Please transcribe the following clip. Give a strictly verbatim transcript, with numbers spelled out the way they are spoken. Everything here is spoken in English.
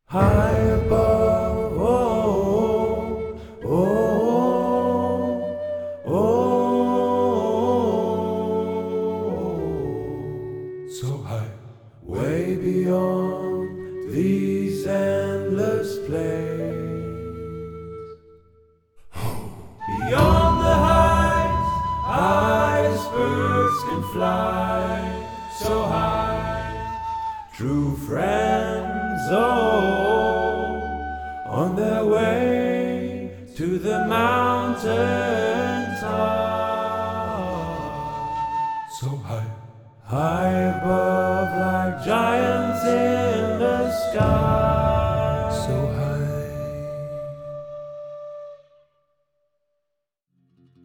High above, oh, oh, oh, so high, way beyond these endless plains. Beyond the heights, icebergs can fly so high. True friends, oh, on their way to the mountain top. So high, high above, like giants in the sky.